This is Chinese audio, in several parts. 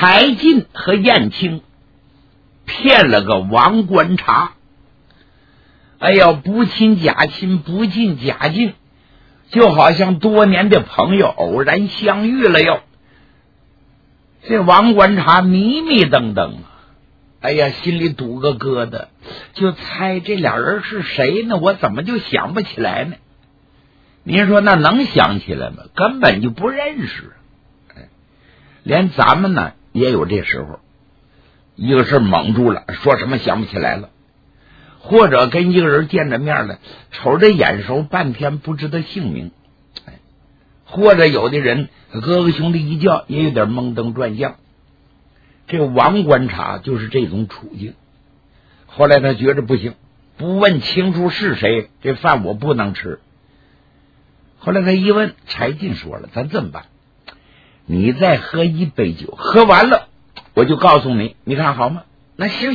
柴进和燕青骗了个王观察，哎呀，不亲假亲，不近假近，就好像多年的朋友偶然相遇了哟。这王观察迷迷瞪瞪啊，哎呀，心里堵个疙瘩，就猜这俩人是谁呢？我怎么就想不起来呢？您说那能想起来吗？根本就不认识。连咱们呢也有这时候，一个事蒙住了，说什么想不起来了，或者跟一个人见着面了，瞅着眼熟，半天不知道姓名，或者有的人哥哥兄弟一叫也有点蒙登转向。这个王观察就是这种处境。后来他觉着不行，不问清楚是谁，这饭我不能吃。后来他一问，柴进说了，咱这么办，你再喝一杯酒，喝完了我就告诉你，你看好吗？那行。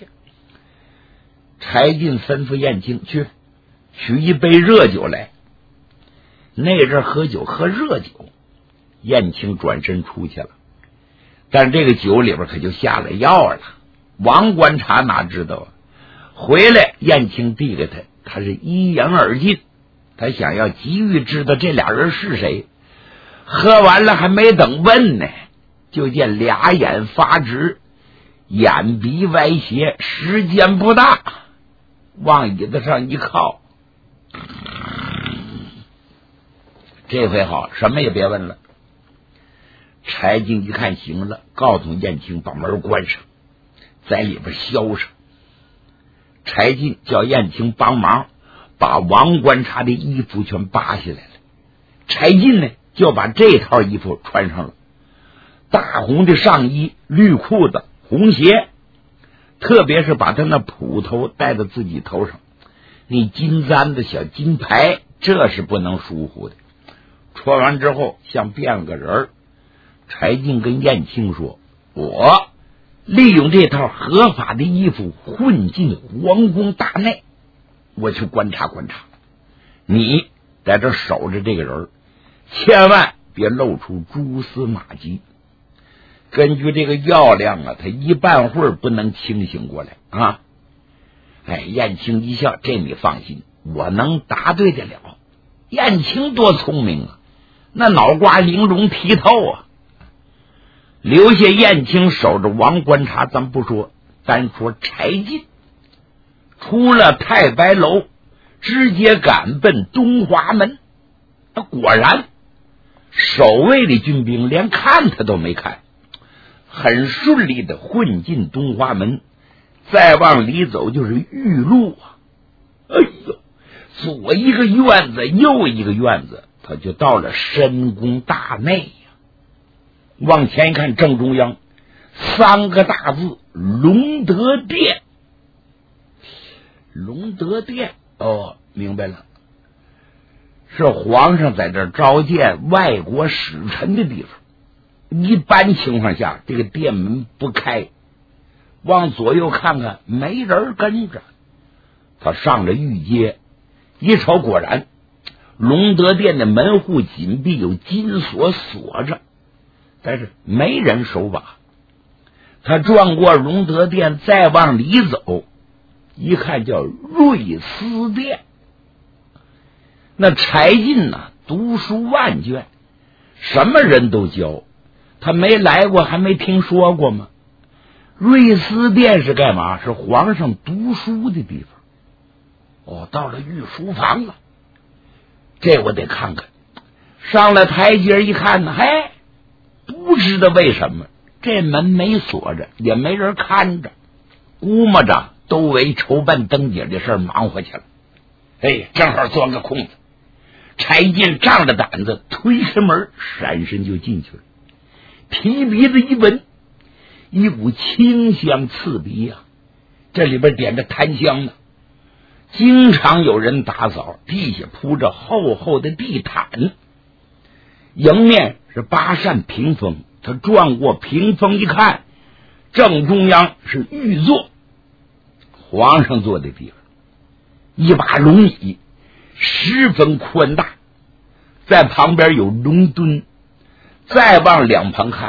柴进吩咐燕青去取一杯热酒来。那阵喝酒喝热酒，燕青转身出去了，但这个酒里边可就下了药了。王观察哪知道啊？回来燕青递给他，他是一言而尽，他想要急于知道这俩人是谁。喝完了还没等问呢，就见俩眼发直，眼鼻歪斜，时间不大，往椅子上一靠。这回好，什么也别问了。柴进一看行了，告诉燕青把门关上，在里边消上。柴进叫燕青帮忙把王观察的衣服全扒下来了。柴进呢就把这套衣服穿上了，大红的上衣，绿裤子，红鞋，特别是把他那捕头戴在自己头上，那金簪子小金牌，这是不能疏忽的。穿完之后像变了个人儿。柴进跟燕青说，我利用这套合法的衣服混进皇宫大内，我去观察观察，你在这守着这个人，千万别露出蛛丝马迹。根据这个药量啊，他一半会儿不能清醒过来啊。燕青一笑，这你放心，我能答对得了。燕青多聪明啊，那脑瓜玲珑剔透啊。留下燕青守着王观察咱不说，单说柴进出了太白楼，直接赶奔东华门。果然守卫的军兵连看他都没看，很顺利的混进东华门。再往里走就是玉路啊，哎呦，左一个院子右一个院子，他就到了深宫大内呀。往前一看，正中央3个大字隆德殿。隆德殿，哦，明白了，是皇上在这召见外国使臣的地方。一般情况下这个殿门不开，往左右看看没人跟着，他上了御阶一瞅，果然隆德殿的门户紧闭，有金锁锁着，但是没人守把。他转过隆德殿，再往里走，一看叫瑞思殿。那柴进呢，读书万卷，什么人都教，他没来过还没听说过吗？瑞思殿是干嘛？是皇上读书的地方。到了御书房了，这我得看看。上了台阶一看呢，不知道为什么这门没锁着，也没人看着，估摸着都为筹办登解的事忙活去了。正好钻个空子，柴进仗着胆子推开门，闪身就进去了。提鼻子一闻，一股清香刺鼻啊，这里边点着檀香呢，经常有人打扫，地下铺着厚厚的地毯，迎面是8扇屏风。他转过屏风一看，正中央是御座，皇上坐的地方，一把龙椅十分宽大，在旁边有龙墩，再往两旁看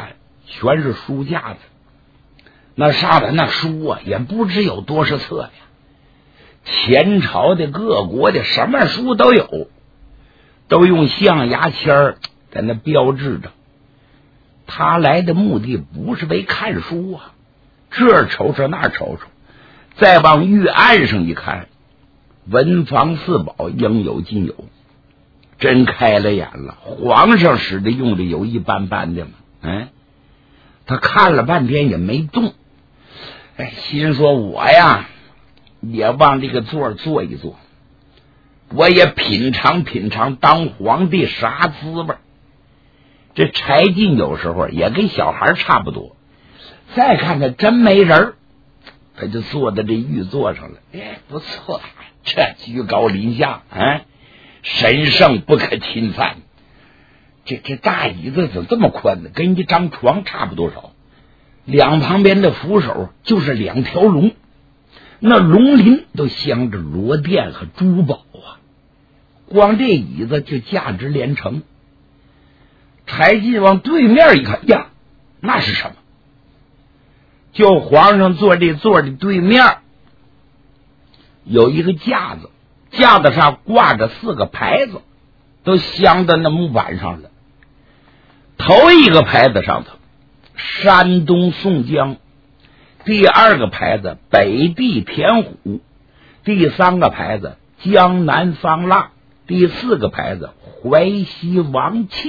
全是书架子，那上面那书啊也不知有多少册呀，前朝的各国的什么书都有，都用象牙签在那标志着。他来的目的不是为看书啊，这瞅瞅那瞅瞅，再往御案上一看，文房四宝应有尽有，真开了眼了。皇上使的用的有一般般的吗？他看了半天也没动，心说我呀也往这个座坐一坐，我也品尝品尝当皇帝啥滋味。这柴进有时候也跟小孩差不多，再看他真没人，他就坐在这御座上了。不错，这居高临下，神圣不可侵犯。这大椅子怎么这么宽呢？跟一张床差不多少，两旁边的扶手就是两条龙，那龙鳞都镶着罗钿和珠宝啊，光这椅子就价值连城。柴进往对面一看，呀，那是什么？就皇上坐这座的对面有一个架子，架子上挂着4个牌子，都镶在那木板上了。头一个牌子上头山东宋江，第2个牌子北地田虎，第3个牌子江南方腊，第4个牌子淮西王庆。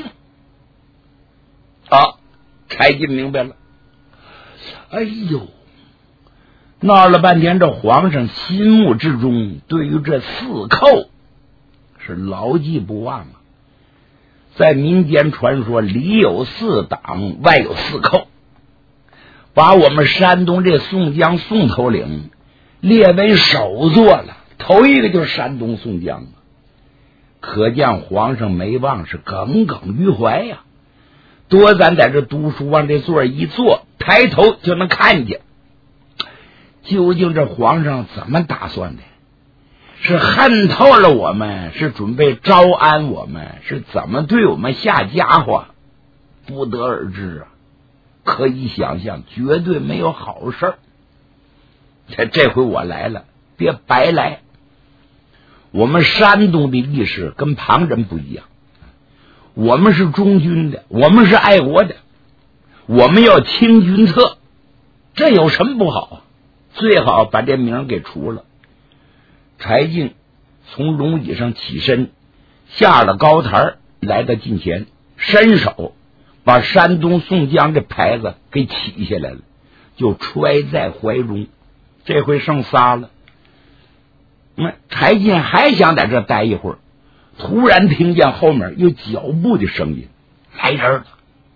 柴进明白了。哎呦，闹了半天，这皇上心目之中对于这4寇是牢记不忘啊。在民间传说，里有4党，外有4寇，把我们山东这宋江宋头领列为首座了。头一个就是山东宋江，可见皇上没忘，是耿耿于怀呀。多咱在这读书，往这座一坐，抬头就能看见。究竟这皇上怎么打算的？是恨透了我们，是准备招安我们，是怎么对我们下家伙？不得而知啊。可以想象，绝对没有好事儿。这回我来了，别白来。我们山东的意识跟旁人不一样，我们是忠君的，我们是爱国的，我们要清君侧，这有什么不好啊？最好把这名给除了。柴进从龙椅上起身，下了高台，来到近前，伸手把山东宋江这牌子给起下来了，就揣在怀中。这回剩仨了。柴进还想在这待一会儿，突然听见后面有脚步的声音，来人了。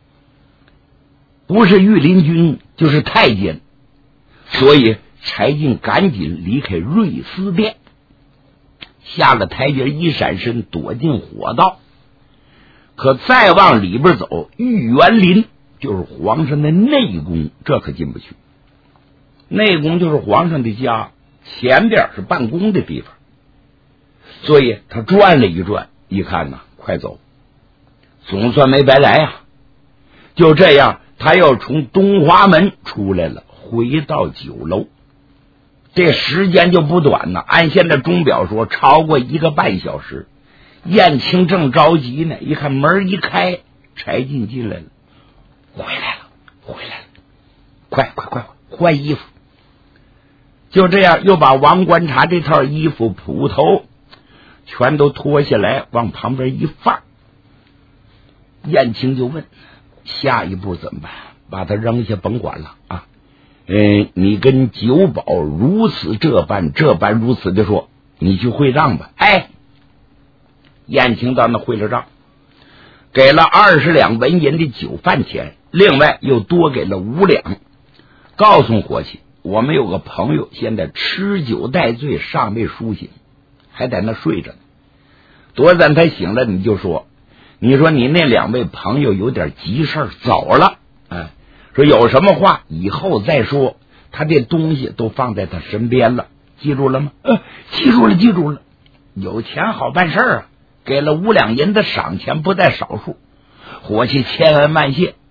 不是御林军就是太监，所以柴进赶紧离开瑞思殿，下了台阶，一闪身躲进火道。可再往里边走，御园林就是皇上的内宫，这可进不去。内宫就是皇上的家，前边是办公的地方，所以他转了一转，一看呢，快走，总算没白来呀。就这样，他又从东华门出来了，回到酒楼。这时间就不短了，按现在钟表说，超过1个半小时。燕青正着急呢，一看门一开，柴进进来了。回来了，快换衣服。就这样，又把王观察这套衣服捕头全都脱下来，往旁边一放。燕青就问，下一步怎么办？把他扔下，甭管了啊！你跟酒保如此这般如此的说，你去会账吧。燕青到那会了账，给了20两文银的酒饭钱，另外又多给了5两，告诉伙计，我们有个朋友现在吃酒带醉，尚未苏醒，还在那睡着呢。多咱他醒了，你就说，你说你那2位朋友有点急事走了，说有什么话以后再说，他这东西都放在他身边了，记住了吗？记住了。有钱好办事啊，给了5两银的赏钱不在少数。伙计千恩万谢，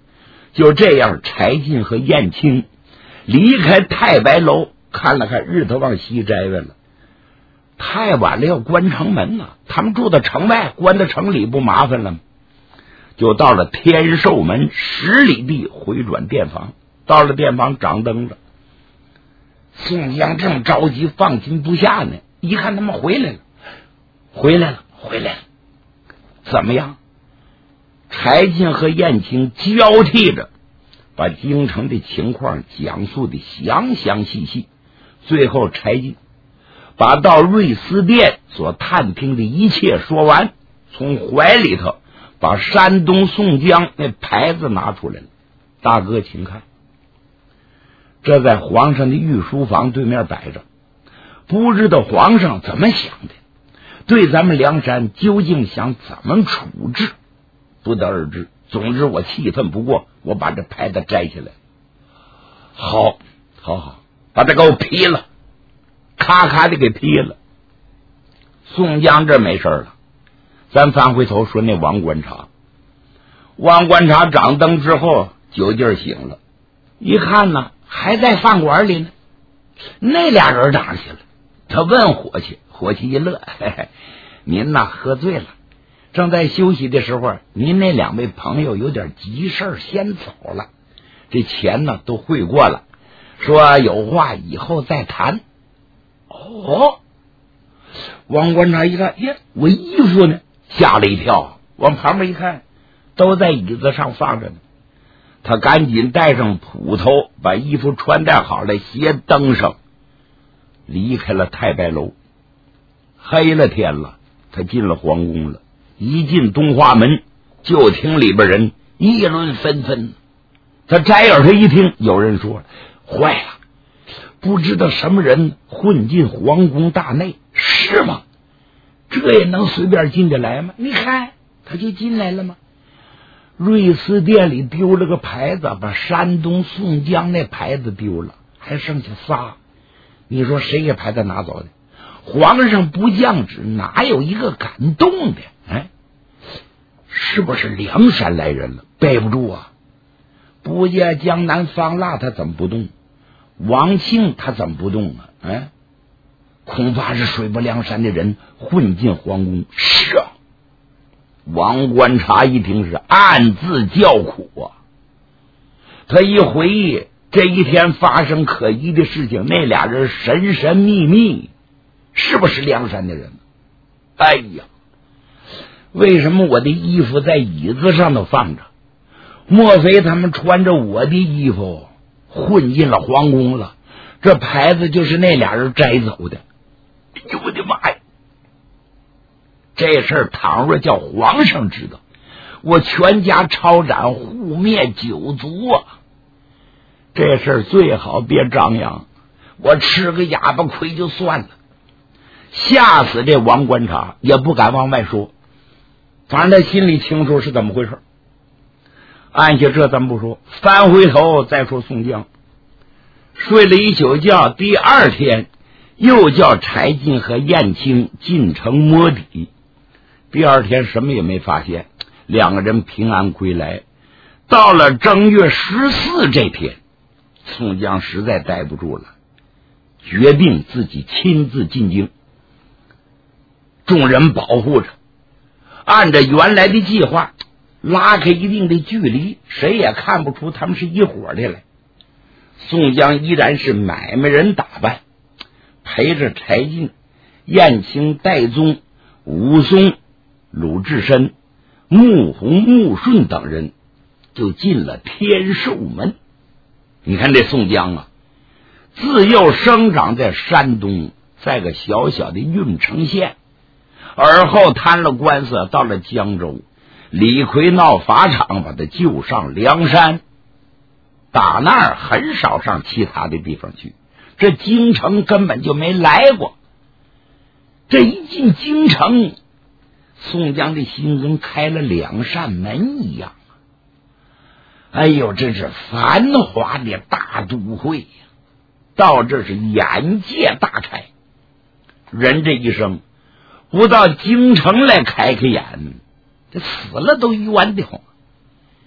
就这样，柴进和燕青离开太白楼，看了看日头，往西摘来了。太晚了，要关城门呢。他们住在城外，关在城里不麻烦了吗？就到了天寿门10里地回转店房。到了店房，掌灯了。宋江正着急，放心不下呢。一看他们回来了，回来了。怎么样？柴进和燕青交替着把京城的情况讲述的详详细细。最后柴进把到瑞思殿所探听的一切说完，从怀里头把山东宋江那牌子拿出来了。大哥请看，这在皇上的御书房对面摆着，不知道皇上怎么想的，对咱们梁山究竟想怎么处置，不得而知。总之我气愤不过，我把这牌子摘下来。好，把它给我劈了，咔咔的给劈了。宋江这没事了，咱翻回头说那王观察。王观察掌灯之后，酒劲醒了，一看呢，还在饭馆里呢。那俩人哪去了？他问伙计，伙计一乐，嘿嘿，您呐喝醉了，正在休息的时候，您那2位朋友有点急事先走了，这钱呢都汇过了，说有话以后再谈。哦，王观察一看，呀，我衣服呢？吓了一跳，往旁边一看，都在椅子上放着呢。他赶紧带上捕头，把衣服穿戴好了，鞋登上，离开了太白楼。黑了天了，他进了皇宫了。一进东华门，就听里边人议论纷纷。他摘耳朵一听，有人说坏了，不知道什么人混进皇宫大内。是吗？这也能随便进得来吗？你看他就进来了吗？瑞思殿里丢了个牌子，把山东宋江那牌子丢了，还剩下仨。你说谁给牌子拿走的？皇上不降旨，哪有一个敢动的？是不是梁山来人了？背不住啊！不见江南方腊他怎么不动？王庆他怎么不动啊？恐怕是水泊梁山的人混进皇宫。是啊！王观察一听是暗自叫苦啊。他一回忆这一天发生可疑的事情，那俩人神神秘秘，是不是梁山的人？哎呀，为什么我的衣服在椅子上头放着？莫非他们穿着我的衣服混进了皇宫了？这牌子就是那俩人摘走的。哎呦我的妈呀！这事儿倘若叫皇上知道，我全家抄斩，护灭9族啊！这事儿最好别张扬，我吃个哑巴亏就算了。吓死这王观察，也不敢往外说，反正他心里清楚是怎么回事。按下这咱不说，翻回头再说宋江。睡了一宿觉，第2天又叫柴进和燕青进城摸底。第2天什么也没发现，2个人平安归来。到了正月14这天，宋江实在待不住了，决定自己亲自进京。众人保护着，按照原来的计划拉开一定的距离，谁也看不出他们是一伙的来。宋江依然是买卖人打扮，陪着柴进、燕青、戴宗、武松、鲁智深、穆弘、穆顺等人就进了天寿门。你看这宋江啊，自幼生长在山东，在个小小的郓城县，而后摊了官司到了江州，李逵闹法场，把他救上梁山，打那儿很少上其他的地方去，这京城根本就没来过。这一进京城，宋江的心跟开了2扇门一样。哎呦，这是繁华的大都会呀！到这是眼界大开。人这一生不到京城来开开眼，这死了都冤的慌。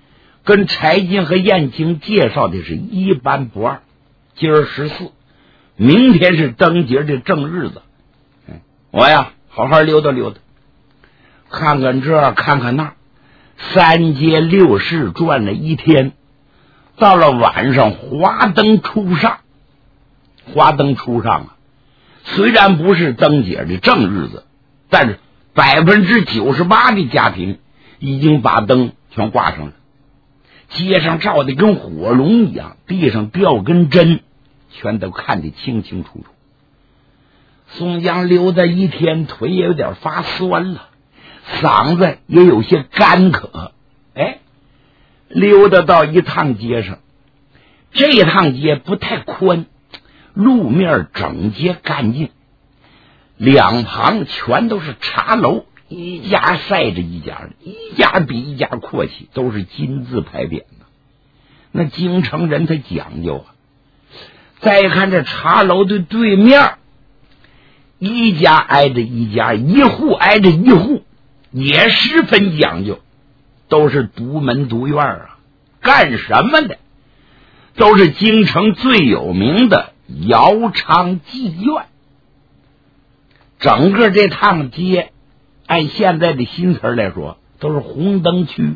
跟柴进和燕青介绍的是一般不二。今儿14，明天是灯节的正日子。我呀，好好溜达溜达，看看这，看看那，3街6市转了一天，到了晚上，华灯初上。华灯初上啊，虽然不是灯节的正日子，但是98%的家庭已经把灯全挂上了。街上照的跟火龙一样，地上吊根针，全都看得清清楚楚。宋江溜达一天，腿也有点发酸了，嗓子也有些干渴。溜达到一趟街上，这趟街不太宽，路面整洁干净，两旁全都是茶楼，一家晒着一家，一家比一家阔气，都是金字牌匾的。那京城人他讲究啊。再看这茶楼的对面，一家挨着一家，一户挨着一户，也十分讲究，都是独门独院啊。干什么的？都是京城最有名的姚昌妓院。整个这趟街按现在的新词来说都是红灯区。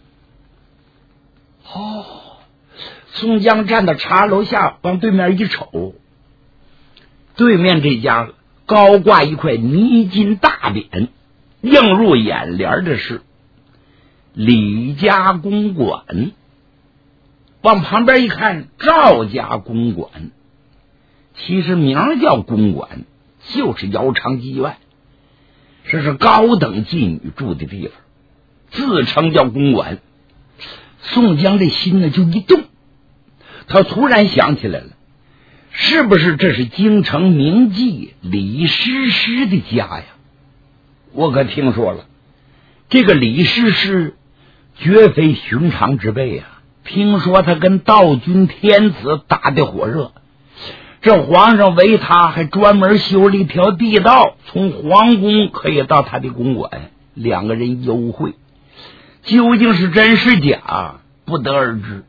宋江站到茶楼下，往对面一瞅，对面这家高挂一块泥金大匾，映入眼帘的是李家公馆。往旁边一看，赵家公馆，其实名叫公馆，就是姚昌妓院，这是高等妓女住的地方，自称叫公馆。宋江这心呢就一动，他突然想起来了，是不是这是京城名妓李师师的家呀？我可听说了，这个李师师绝非寻常之辈啊！听说他跟道君天子打得火热，这皇上为他还专门修了一条地道，从皇宫可以到他的公馆，两个人幽会，究竟是真是假，不得而知。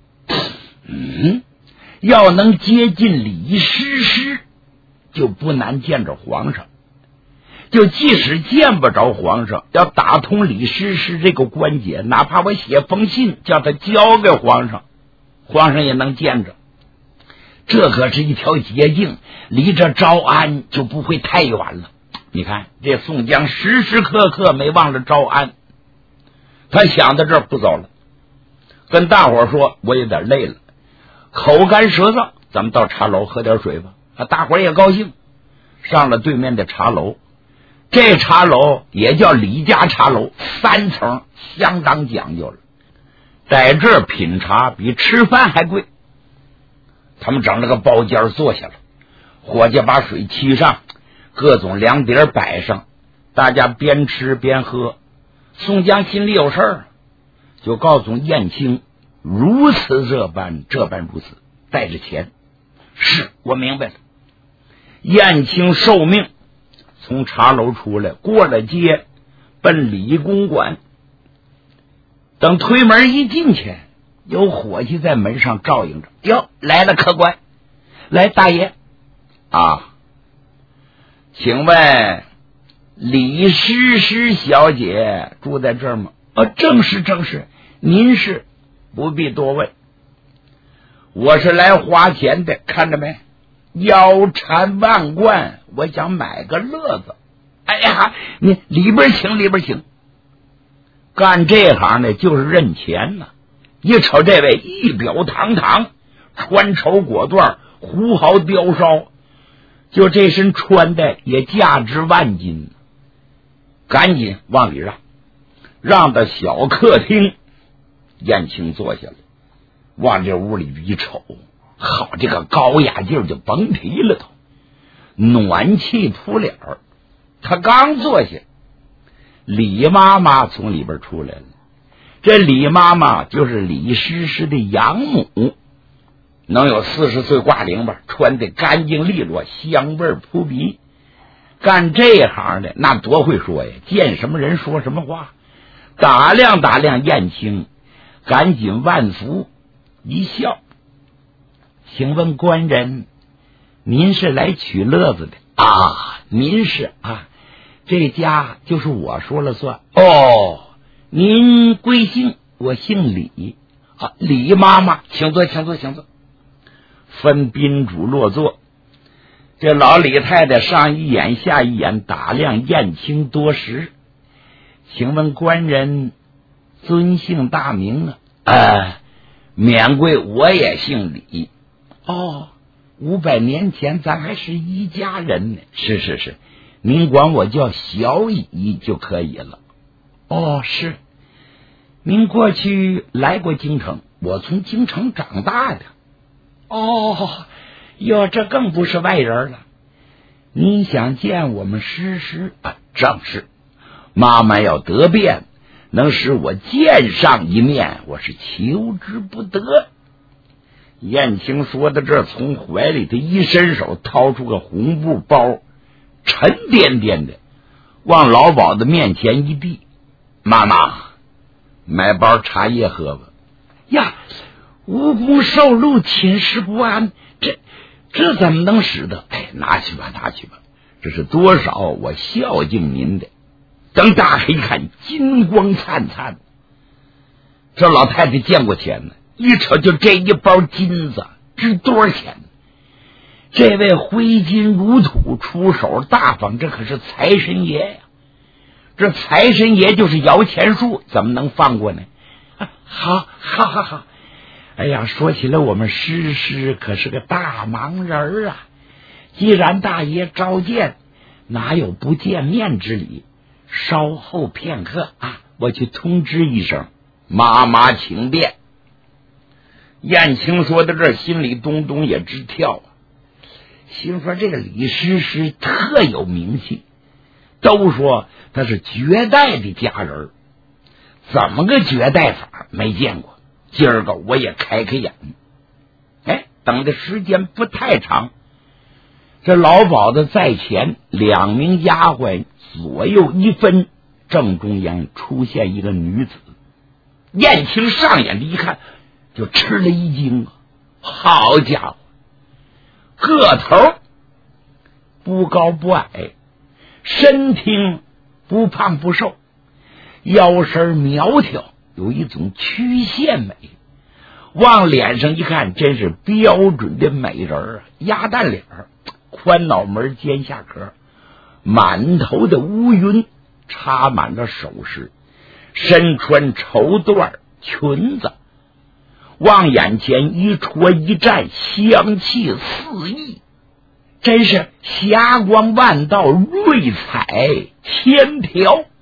要能接近李师师，就不难见着皇上。就即使见不着皇上，要打通李师师这个关节，哪怕我写封信叫他交给皇上，皇上也能见着。这可是一条捷径，离这招安就不会太远了。你看这宋江时时刻刻没忘了招安，他想到这儿不走了，跟大伙说我有点累了，口干舌燥，咱们到茶楼喝点水吧。大伙也高兴，上了对面的茶楼。这茶楼也叫李家茶楼，3层，相当讲究了。在这儿品茶比吃饭还贵。他们整了个包间坐下了，伙计把水沏上，各种凉碟摆上，大家边吃边喝。宋江心里有事儿，就告诉燕青，如此这般如此，带着钱。是，我明白了。燕青受命从茶楼出来，过了街，奔李公馆。等推门一进去，有伙计在门上照应着。哟，来了客官，来大爷啊，请问李师师小姐住在这儿吗？正是，您是？不必多问，我是来花钱的，看着没？腰缠万贯，我想买个乐子。哎呀，你里边请。干这行的就是认钱呢。一瞅这位仪表堂堂，穿绸裹缎，狐毫雕梢，就这身穿戴也价值万金。赶紧往里让到小客厅。燕青坐下来，往这屋里一瞅，好，这个高雅劲儿就甭提了都，暖气扑脸儿。他刚坐下，李妈妈从里边出来了。这李妈妈就是李师师的养母，能有40岁挂零吧，穿得干净利落，香味扑鼻。干这行的那多会说呀，见什么人说什么话。打量燕青， 赶紧万福一笑，请问官人，您是来取乐子的啊？您是啊，这家就是我说了算。哦，您贵姓？我姓李啊，李妈妈，请坐，请坐，请坐。分宾主落座。这老李太太上一眼下一眼打量燕青多时，请问官人尊姓大名啊？免贵，我也姓李。哦，500年前咱还是一家人呢。是是是，您管我叫小乙就可以了。哦，是。您过去来过京城？我从京城长大的。哦哟，这更不是外人了。您想见我们诗啊？正是。妈妈要得便，能使我见上一面，我是求之不得。燕青说到这，从怀里头一伸手，掏出个红布包，沉甸甸的，往老鸨子面前一递：“妈妈，买包茶叶喝吧。”呀，无功受禄，寝食不安，这怎么能使得？哎，拿去吧，拿去吧，这是多少我孝敬您的。等打开一看，金光灿灿。这老太太见过钱呢，一瞅就这一包金子值多少钱？这位挥金如土，出手大方，这可是财神爷呀！这财神爷就是摇钱树，怎么能放过呢？好，好，好，好！哎呀，说起来，我们诗可是个大忙人啊！既然大爷召见，哪有不见面之理？稍后片刻啊，我去通知一声，妈妈请便。燕青说到这儿，心里咚咚也直跳啊，心说这个李师特有名气，都说他是绝代的佳人，怎么个绝代法没见过？今儿个我也开开眼。哎，等的时间不太长，这老鸨子在前，2名丫鬟左右一分，正中央出现一个女子。燕青上眼一看，就吃了一惊啊！好家伙，个头不高不矮，身挺不胖不瘦，腰身苗条，有一种曲线美。往脸上一看，真是标准的美人啊！鸭蛋脸，宽脑门，尖下颏，满头的乌云，插满了首饰，身穿绸缎裙子，往眼前一戳一站，香气四溢，真是霞光万道，瑞彩千条。